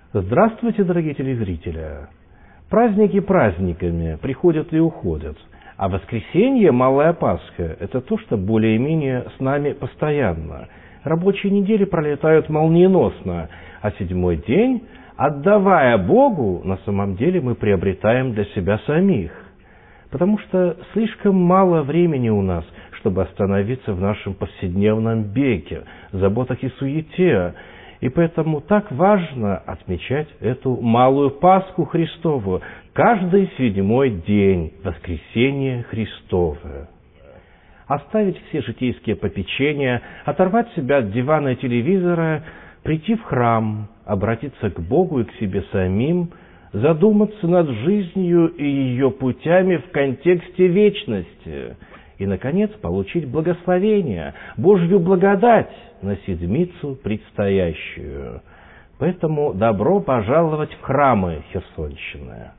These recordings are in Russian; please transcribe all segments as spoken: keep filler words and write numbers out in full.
Здравствуйте, дорогие телезрители! Праздники праздниками приходят и уходят, а воскресенье, Малая Пасха, это то, что более-менее с нами постоянно. Рабочие недели пролетают молниеносно, а седьмой день, отдавая Богу, на самом деле мы приобретаем для себя самих, потому что слишком мало времени у нас, чтобы остановиться в нашем повседневном беге, заботах и суете. И поэтому так важно отмечать эту Малую Пасху Христову, каждый седьмой день, воскресение Христовое. Оставить все житейские попечения, оторвать себя от дивана и телевизора, прийти в храм, обратиться к Богу и к себе самим, задуматься над жизнью и ее путями в контексте вечности. И, наконец, получить благословение, Божью благодать на седмицу предстоящую. Поэтому добро пожаловать в храмы Херсонщины.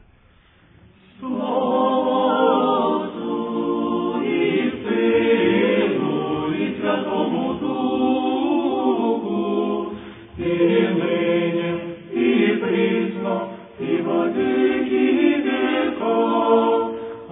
Слава Отцу и Сыну и Святому Духу, и ныне, и присно, и во веки веков.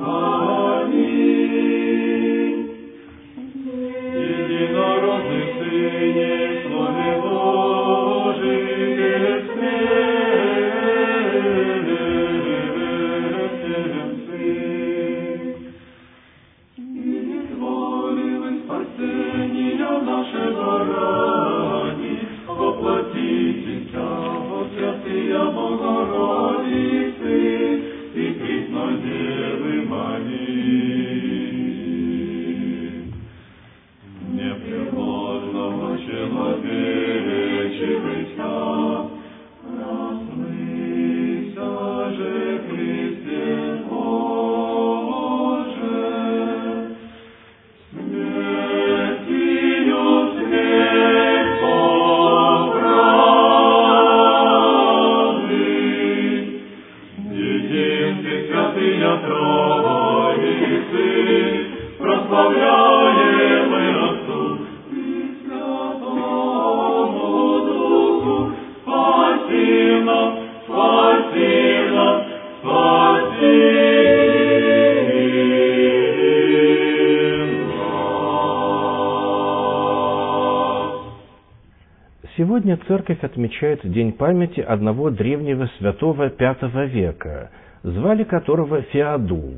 Сегодня Церковь отмечает День памяти одного древнего святого пятого века, звали которого Феодул.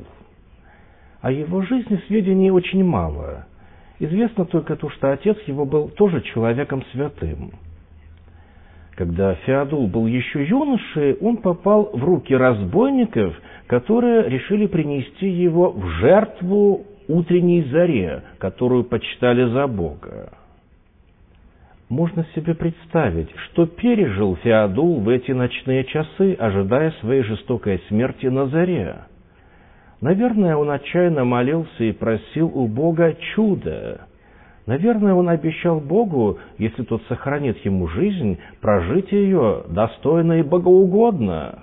О его жизни сведений очень мало. Известно только то, что отец его был тоже человеком святым. Когда Феодул был еще юношей, он попал в руки разбойников, которые решили принести его в жертву утренней заре, которую почитали за Бога. Можно себе представить, что пережил Феодул в эти ночные часы, ожидая своей жестокой смерти на заре. Наверное, он отчаянно молился и просил у Бога чуда. Наверное, он обещал Богу, если тот сохранит ему жизнь, прожить ее достойно и богоугодно.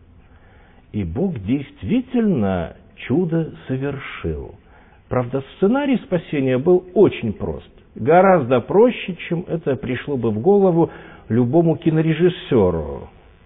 И Бог действительно чудо совершил. Правда, сценарий спасения был очень прост. Гораздо проще, чем это пришло бы в голову любому кинорежиссеру.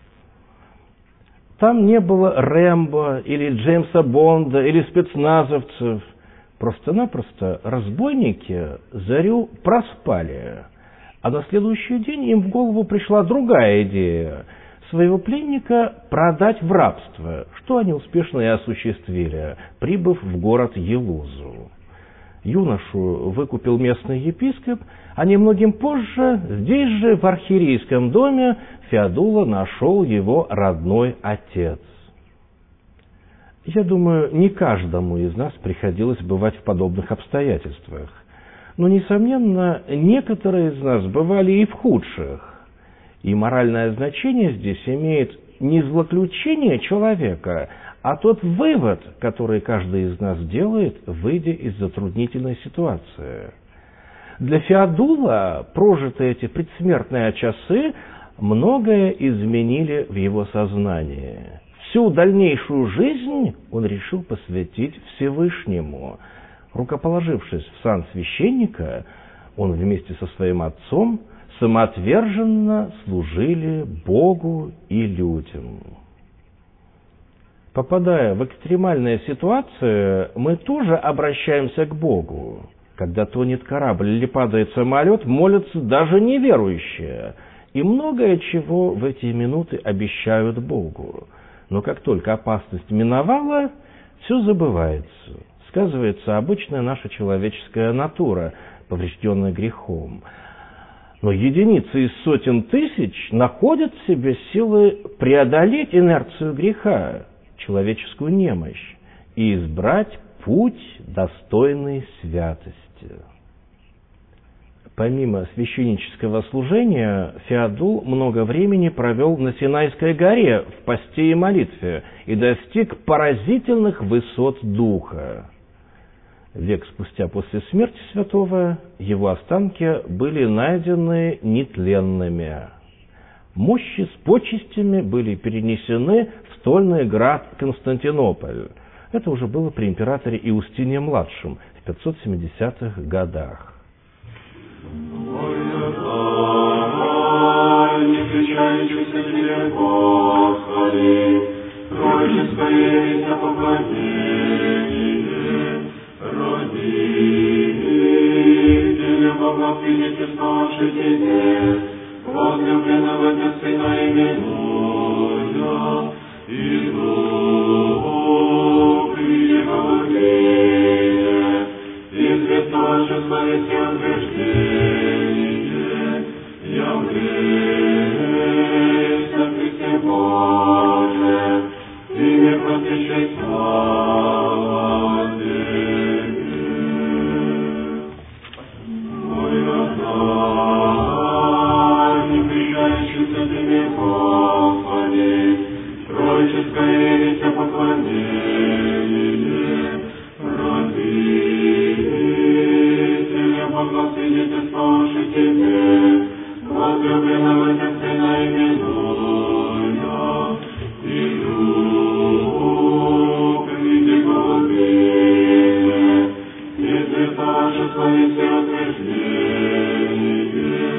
Там не было Рэмбо, или Джеймса Бонда, или спецназовцев. Просто-напросто разбойники зарю проспали. А на следующий день им в голову пришла другая идея – своего пленника продать в рабство, что они успешно и осуществили, прибыв в город Елузу. Юношу выкупил местный епископ, а немногим позже, здесь же, в архиерейском доме, Феодула нашел его родной отец. Я думаю, не каждому из нас приходилось бывать в подобных обстоятельствах. Но, несомненно, некоторые из нас бывали и в худших. И моральное значение здесь имеет не злоключение человека, а тот вывод, который каждый из нас делает, выйдя из затруднительной ситуации. Для Феодула прожитые эти предсмертные часы многое изменили в его сознании. Всю дальнейшую жизнь он решил посвятить Всевышнему. Рукоположившись в сан священника, он вместе со своим отцом самоотверженно служили Богу и людям. Попадая в экстремальные ситуации, мы тоже обращаемся к Богу. Когда тонет корабль или падает самолет, молятся даже неверующие. И многое чего в эти минуты обещают Богу. Но как только опасность миновала, все забывается. Сказывается обычная наша человеческая натура, поврежденная грехом. Но единицы из сотен тысяч находят в себе силы преодолеть инерцию греха, человеческую немощь, и избрать путь, достойный святости. Помимо священнического служения, Феодул много времени провел на Синайской горе в посте и молитве и достиг поразительных высот духа. Век спустя после смерти святого его останки были найдены нетленными. Мощи с почестями были перенесены в стольный град Константинополь. Это уже было при императоре Иустине-младшем в пятьсот семидесятых годах. Не встречающийся тебе, Господи, Тройне скорее за поклонение, родители благословите старше тебе, возлюбленного для Сына именуя, и Дух великого Грия, и святой же славите утверждение, явлейся Христе Боже, и не просвещай слава Тебе. Мой Отец, не прищающийся Тебе, Господи, Троическое лицо поклонение, родители благословите слушай Тебе, возлюбленного Тебя Сына именуя, и Дух великого Грия, и святого же славите утверждение,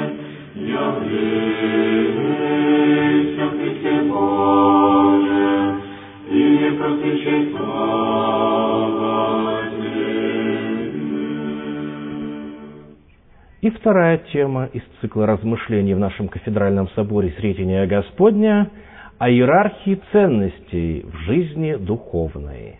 явлейся Христе Боже, и не просвещай слава Тебе. И вторая тема из цикла размышлений в нашем кафедральном соборе Сретения Господня о иерархии ценностей в жизни духовной.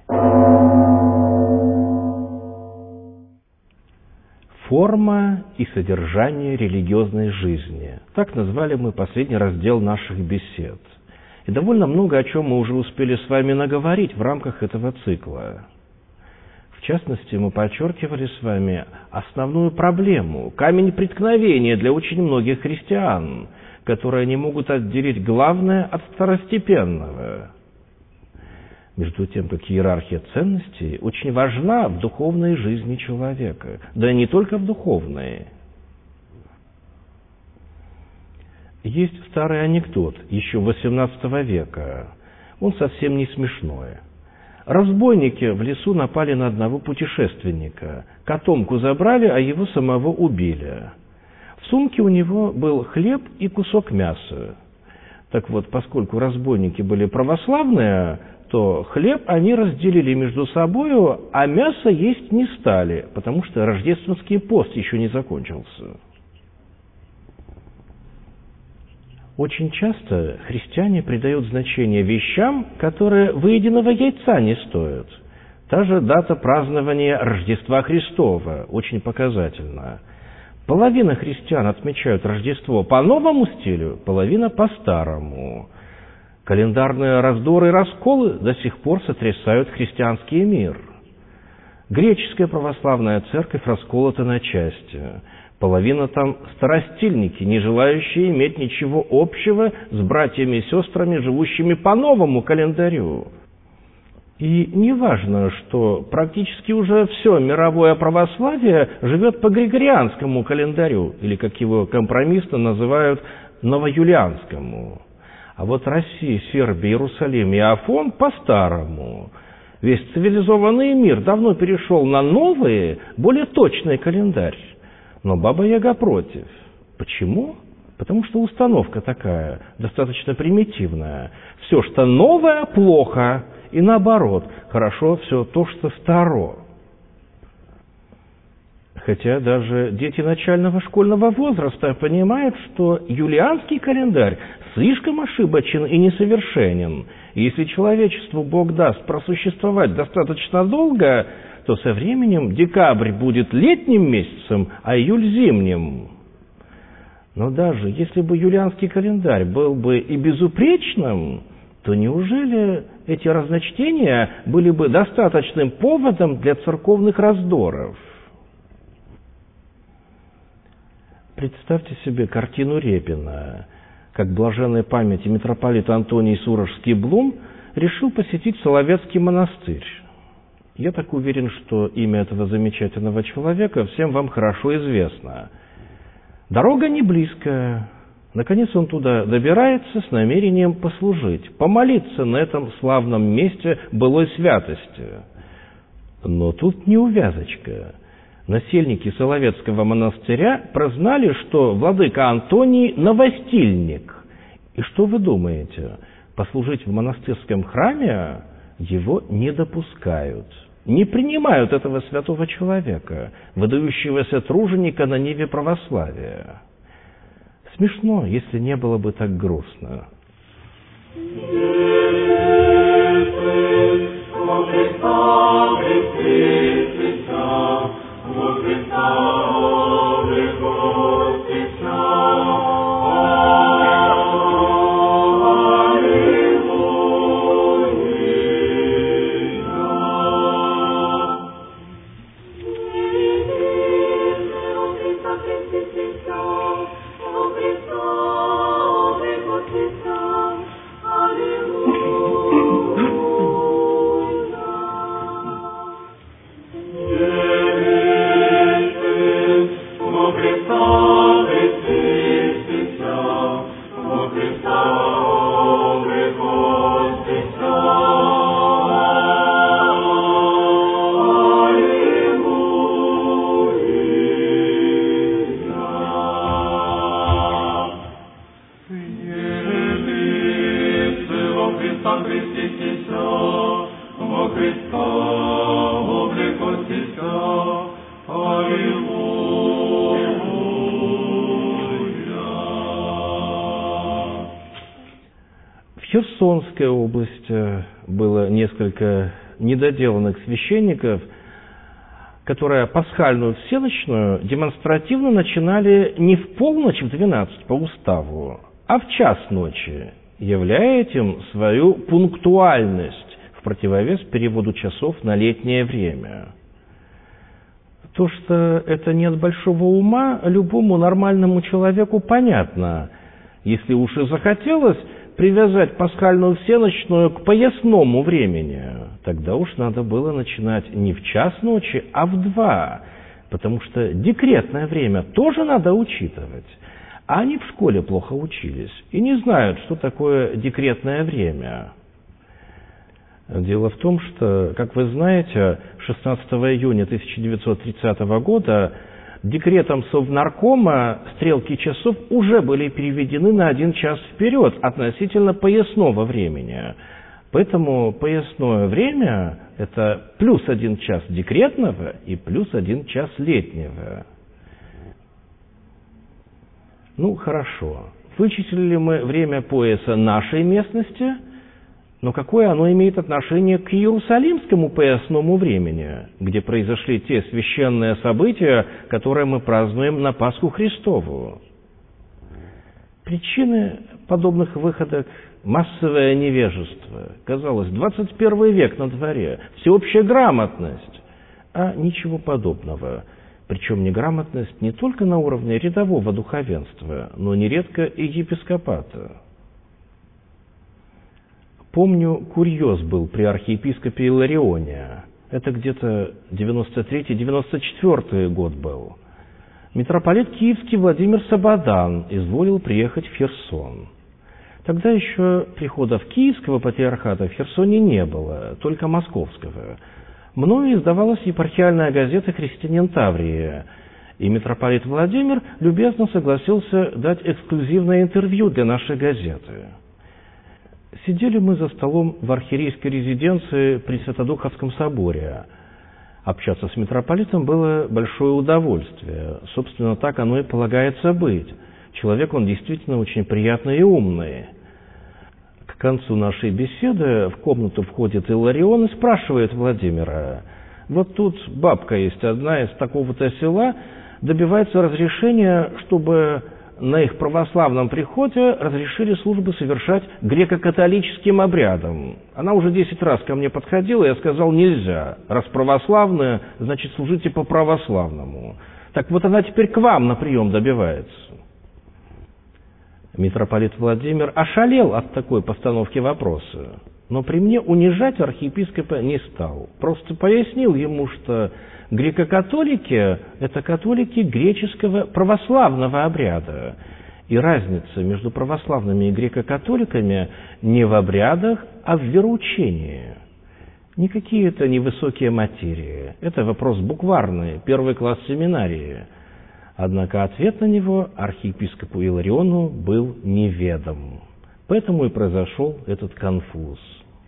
Форма и содержание религиозной жизни. Так назвали мы последний раздел наших бесед. И довольно много о чем мы уже успели с вами наговорить в рамках этого цикла. В частности, мы подчеркивали с вами основную проблему, камень преткновения для очень многих христиан, которые не могут отделить главное от второстепенного. Между тем, как иерархия ценностей очень важна в духовной жизни человека, да и не только в духовной. Есть старый анекдот еще восемнадцатого века, он совсем не смешной. Разбойники в лесу напали на одного путешественника, котомку забрали, а его самого убили. В сумке у него был хлеб и кусок мяса. Так вот, поскольку разбойники были православные, то хлеб они разделили между собою, а мясо есть не стали, потому что рождественский пост еще не закончился. Очень часто христиане придают значение вещам, которые выеденного яйца не стоят. Та же дата празднования Рождества Христова очень показательна. Половина христиан отмечают Рождество по новому стилю, половина по старому. Календарные раздоры и расколы до сих пор сотрясают христианский мир. Греческая православная церковь расколота на части. Половина там старостильники, не желающие иметь ничего общего с братьями и сестрами, живущими по новому календарю. И не важно, что практически уже все мировое православие живет по григорианскому календарю, или, как его компромиссно называют, новоюлианскому. А вот Россия, Сербия, Иерусалим и Афон по-старому. Весь цивилизованный мир давно перешел на новый, более точный календарь. Но Баба Яга против. Почему? Потому что установка такая, достаточно примитивная. Все, что новое, плохо, и наоборот, хорошо все то, что старо. Хотя даже дети начального школьного возраста понимают, что юлианский календарь слишком ошибочен и несовершенен. И если человечеству Бог даст просуществовать достаточно долго, то со временем декабрь будет летним месяцем, а июль зимним. Но даже если бы юлианский календарь был бы и безупречным, то неужели эти разночтения были бы достаточным поводом для церковных раздоров? Представьте себе картину Репина, как блаженной памяти митрополит Антоний Сурожский-Блум решил посетить Соловецкий монастырь. Я так уверен, что имя этого замечательного человека всем вам хорошо известно. Дорога не близкая. Наконец он туда добирается с намерением послужить, помолиться на этом славном месте былой святости. Но тут неувязочка. Насельники Соловецкого монастыря прознали, что владыка Антоний новостильник. И что вы думаете? Послужить в монастырском храме его не допускают. Не принимают этого святого человека, выдающегося труженика на ниве православия. Смешно, если не было бы так грустно. В Херсонской области было несколько недоделанных священников, которые пасхальную всеночную демонстративно начинали не в полночь в двенадцать по уставу, а в час ночи, являя этим свою пунктуальность в противовес переводу часов на летнее время. То, что это нет большого ума, любому нормальному человеку понятно. Если уж и захотелось привязать пасхальную всеночную к поясному времени, тогда уж надо было начинать не в час ночи, а в два, потому что декретное время тоже надо учитывать. А они в школе плохо учились и не знают, что такое декретное время. Дело в том, что, как вы знаете, шестнадцатого июня тысяча девятьсот тридцатого года декретом Совнаркома стрелки часов уже были переведены на один час вперед относительно поясного времени. Поэтому поясное время – это плюс один час декретного и плюс один час летнего. Ну, хорошо. Вычислили мы время пояса нашей местности, но какое оно имеет отношение к иерусалимскому поясному времени, где произошли те священные события, которые мы празднуем на Пасху Христову? Причины подобных выходок – массовое невежество. Казалось, двадцать первый век на дворе, всеобщая грамотность, а ничего подобного. Причем неграмотность не только на уровне рядового духовенства, но нередко и епископата. Помню, курьез был при архиепископе Иларионе. Это где-то девяносто третий — девяносто четвёртый год был. Митрополит Киевский Владимир Сабадан изволил приехать в Херсон. Тогда еще приходов Киевского патриархата в Херсоне не было, только Московского. Мною издавалась епархиальная газета «Христианин Таврии». И митрополит Владимир любезно согласился дать эксклюзивное интервью для нашей газеты. Сидели мы за столом в архиерейской резиденции при Святодуховском соборе. Общаться с митрополитом было большое удовольствие. Собственно, так оно и полагается быть. Человек он действительно очень приятный и умный. К концу нашей беседы в комнату входит Илларион и спрашивает Владимира: вот тут бабка есть одна из такого-то села, добивается разрешения, чтобы на их православном приходе разрешили службы совершать греко-католическим обрядом. Она уже десять раз ко мне подходила, я сказал: нельзя. Раз православная, значит, служите по православному. Так вот она теперь к вам на прием добивается. Митрополит Владимир ошалел от такой постановки вопроса, но при мне унижать архиепископа не стал. Просто пояснил ему, что греко-католики – это католики греческого православного обряда. И разница между православными и греко-католиками не в обрядах, а в вероучении. Никакие это не высокие материи. Это вопрос букварный, первый класс семинарии. Однако ответ на него архиепископу Иллариону был неведом. Поэтому и произошел этот конфуз.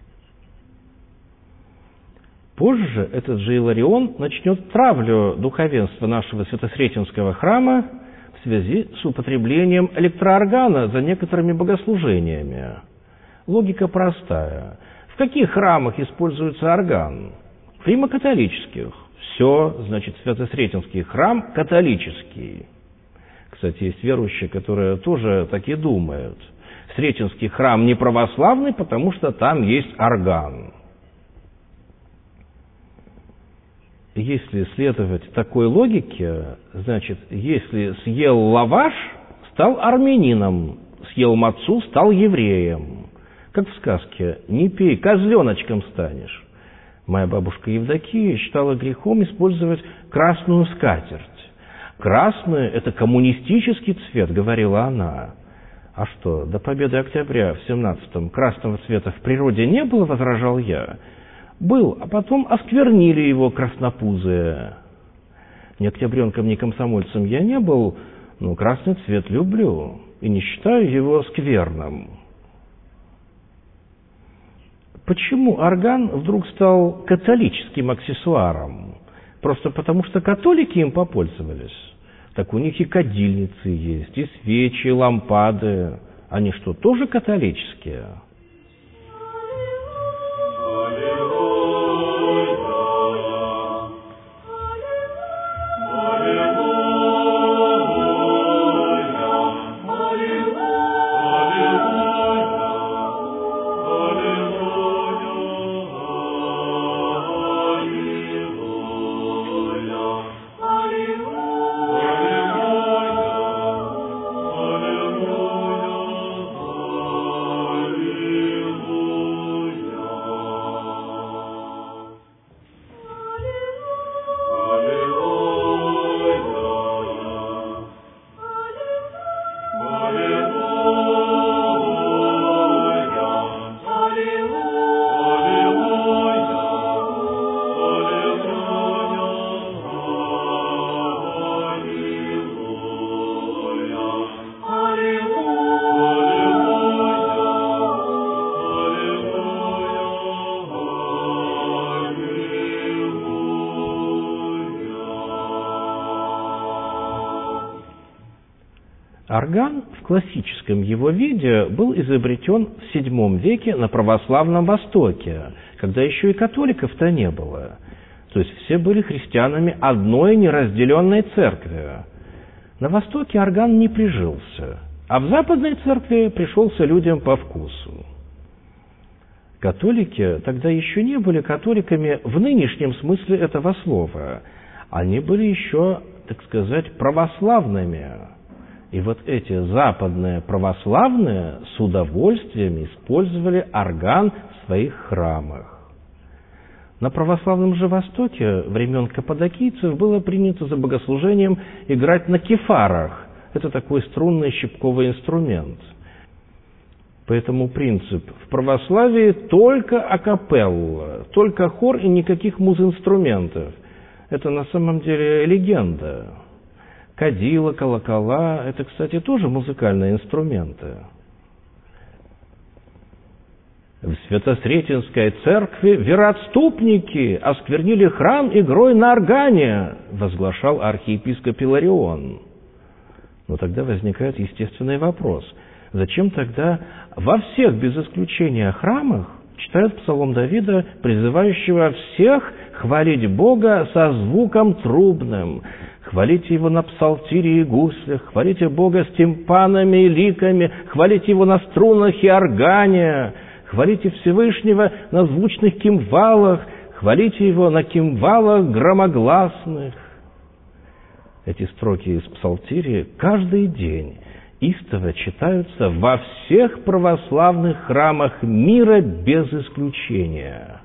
Позже этот же Илларион начнет травлю духовенства нашего Свято-Сретенского храма в связи с употреблением электрооргана за некоторыми богослужениями. Логика простая. В каких храмах используется орган? В римо-католических. Все, значит, Свято-Сретенский храм католический. Кстати, есть верующие, которые тоже так и думают. Сретенский храм не православный, потому что там есть орган. Если следовать такой логике, значит, если съел лаваш, стал армянином, съел мацу, стал евреем. Как в сказке: не пей, козленочком станешь. Моя бабушка Евдокия считала грехом использовать красную скатерть. Красный – это коммунистический цвет, говорила она. А что, до победы октября в семнадцатом красного цвета в природе не было, возражал я. Был, а потом осквернили его краснопузые. Ни октябренком, ни комсомольцем я не был, но красный цвет люблю и не считаю его скверным. Почему орган вдруг стал католическим аксессуаром? Просто потому, что католики им попользовались. Так у них и кадильницы есть, и свечи, и лампады. Они что, тоже католические? Орган в классическом его виде был изобретен в седьмом веке на православном Востоке, когда еще и католиков-то не было. То есть все были христианами одной неразделенной церкви. На Востоке орган не прижился, а в Западной церкви пришелся людям по вкусу. Католики тогда еще не были католиками в нынешнем смысле этого слова. Они были еще, так сказать, православными. И вот эти западные православные с удовольствием использовали орган в своих храмах. На православном же Востоке времен каппадокийцев было принято за богослужением играть на кефарах. Это такой струнный щипковый инструмент. Поэтому принцип в православии только акапелла, только хор и никаких муз-инструментов. Это на самом деле легенда. Кадила, колокола – это, кстати, тоже музыкальные инструменты. В Свято-Сретенской церкви вероотступники осквернили храм игрой на органе, возглашал архиепископ Иларион. Но тогда возникает естественный вопрос. Зачем тогда во всех, без исключения, храмах читают псалом Давида, призывающего всех хвалить Бога со звуком трубным, хвалите Его на псалтире и гуслях, хвалите Бога с тимпанами и ликами, хвалите Его на струнах и органе, хвалите Всевышнего на звучных кимвалах, хвалите Его на кимвалах громогласных. Эти строки из псалтири каждый день истово читаются во всех православных храмах мира без исключения.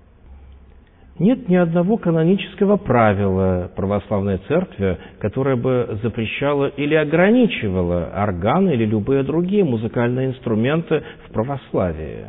Нет ни одного канонического правила православной церкви, которое бы запрещало или ограничивало орган или любые другие музыкальные инструменты в православии.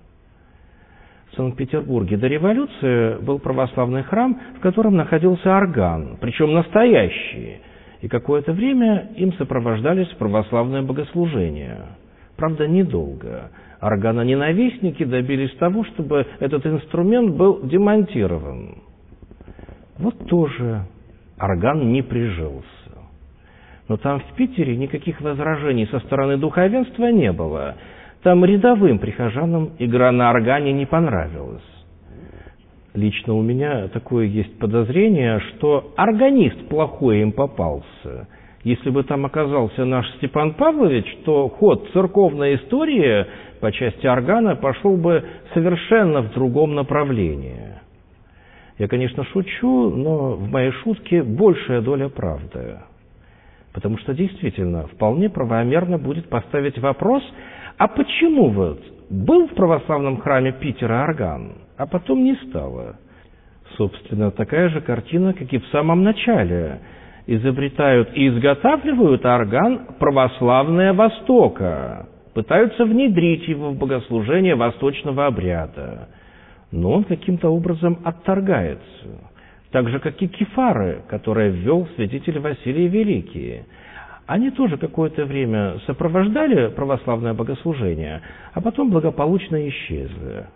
В Санкт-Петербурге до революции был православный храм, в котором находился орган, причем настоящий, и какое-то время им сопровождались православные богослужения. Правда, недолго. Органоненавистники добились того, чтобы этот инструмент был демонтирован. Вот тоже орган не прижился. Но там в Питере никаких возражений со стороны духовенства не было. Там рядовым прихожанам игра на органе не понравилась. Лично у меня такое есть подозрение, что органист плохой им попался. Если бы там оказался наш Степан Павлович, то ход церковной истории по части органа пошел бы совершенно в другом направлении. Я, конечно, шучу, но в моей шутке большая доля правды. Потому что действительно вполне правомерно будет поставить вопрос, а почему вот был в православном храме Питера орган, а потом не стало? Собственно, такая же картина, как и в самом начале. Изобретают и изготавливают орган православные Востока, пытаются внедрить его в богослужение восточного обряда, но он каким-то образом отторгается, так же, как и кефары, которые ввел святитель Василий Великий. Они тоже какое-то время сопровождали православное богослужение, а потом благополучно исчезли.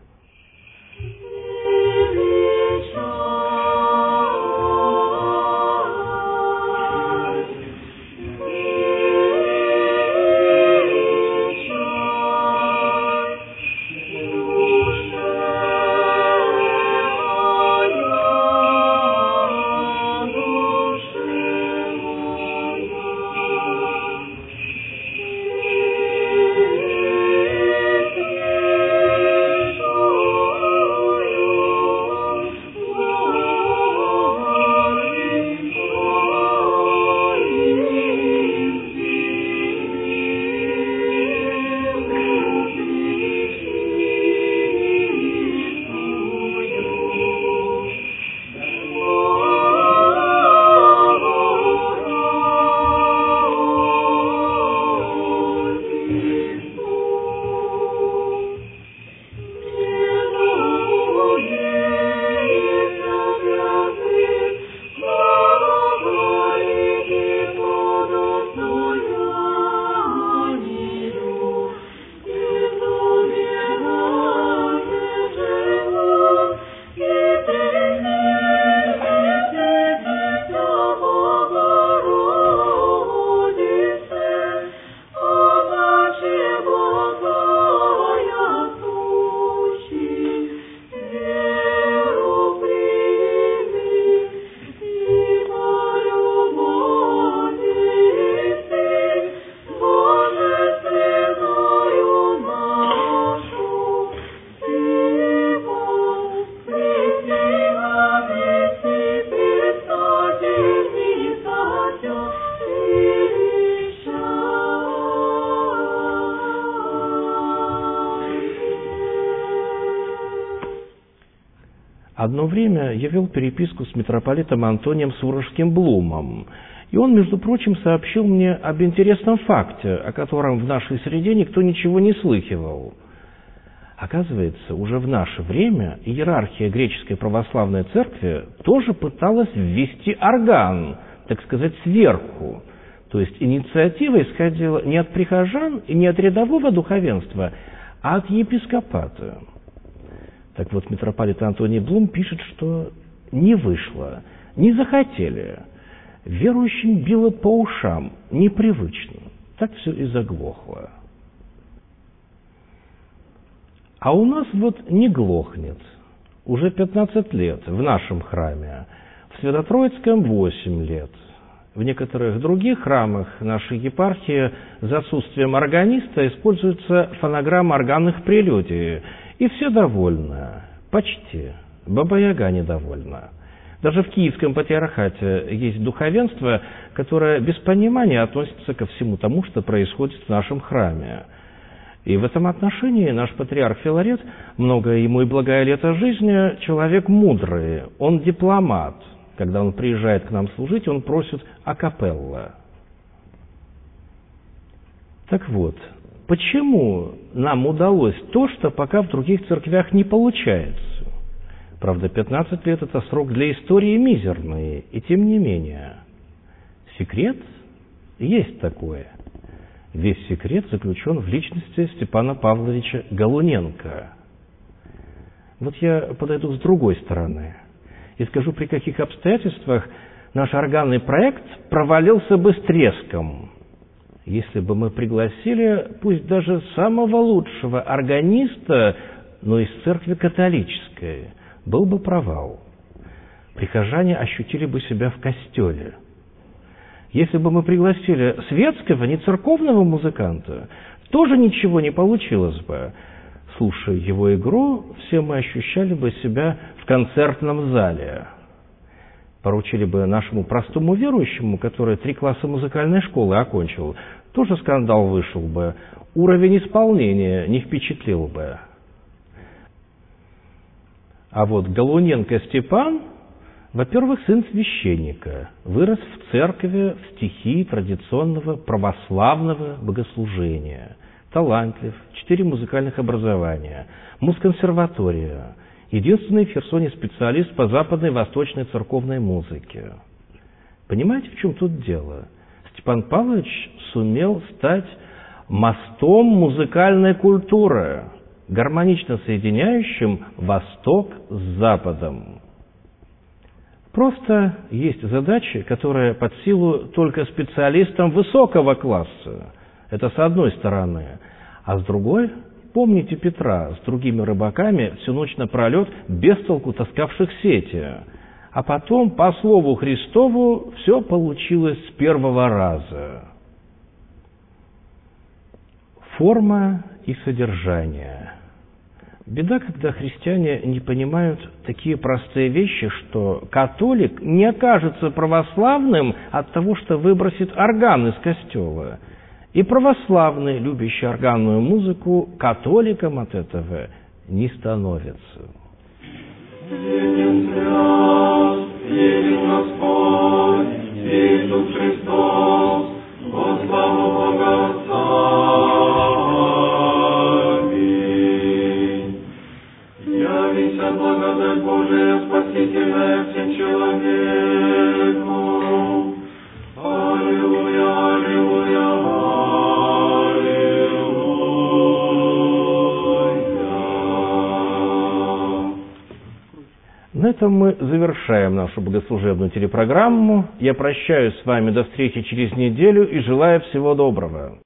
Одно время я вел переписку с митрополитом Антонием Сурожским-Блумом, и он, между прочим, сообщил мне об интересном факте, о котором в нашей среде никто ничего не слыхивал. Оказывается, уже в наше время иерархия греческой православной церкви тоже пыталась ввести орган, так сказать, сверху. То есть инициатива исходила не от прихожан и не от рядового духовенства, а от епископата. Так вот, митрополит Антоний Блум пишет, что не вышло, не захотели. Верующим било по ушам, непривычно. Так все и заглохло. А у нас вот не глохнет. Уже пятнадцать лет в нашем храме, в Свято-Троицком восемь лет. В некоторых других храмах нашей епархии за отсутствием органиста используется фонограмма органных прелюдий. И все довольны. Почти. Баба-Яга недовольна. Даже в Киевском патриархате есть духовенство, которое без понимания относится ко всему тому, что происходит в нашем храме. И в этом отношении наш патриарх Филарет, многое ему и благая лето жизни, человек мудрый, он дипломат. Когда он приезжает к нам служить, он просит акапелла. Так вот, почему нам удалось то, что пока в других церквях не получается? Правда, пятнадцать лет – это срок для истории мизерный, и тем не менее. Секрет есть такое. Весь секрет заключен в личности Степана Павловича Голуненко. Вот я подойду с другой стороны и скажу, при каких обстоятельствах наш органный проект провалился бы с треском. Если бы мы пригласили, пусть даже самого лучшего органиста, но из церкви католической, был бы провал. Прихожане ощутили бы себя в костеле. Если бы мы пригласили светского, не церковного музыканта, тоже ничего не получилось бы. Слушая его игру, все мы ощущали бы себя в концертном зале. Поручили бы нашему простому верующему, который три класса музыкальной школы окончил, тоже скандал вышел бы, уровень исполнения не впечатлил бы. А вот Голуненко Степан, во-первых, сын священника, вырос в церкви в стихии традиционного православного богослужения, талантлив, четыре музыкальных образования, музконсерватория, единственный в Херсоне специалист по западной восточной церковной музыке. Понимаете, в чем тут дело? Степан Павлович сумел стать мостом музыкальной культуры, гармонично соединяющим Восток с Западом. Просто есть задачи, которые под силу только специалистам высокого класса. Это с одной стороны. А с другой, помните Петра с другими рыбаками всю ночь напролет без толку таскавших сети. А потом, по слову Христову, все получилось с первого раза. Форма и содержание. Беда, когда христиане не понимают такие простые вещи, что католик не окажется православным от того, что выбросит орган из костела. И православный, любящий органную музыку, католиком от этого не становится. Един свят, един Господь, Иисус Христос, во славу Бога Отца. Аминь. Явися благодать Божия, спасительная всем человеку. Аллилуйя, аллилуйя, аллилуйя. На этом мы завершаем нашу богослужебную телепрограмму. Я прощаюсь с вами до встречи через неделю и желаю всего доброго.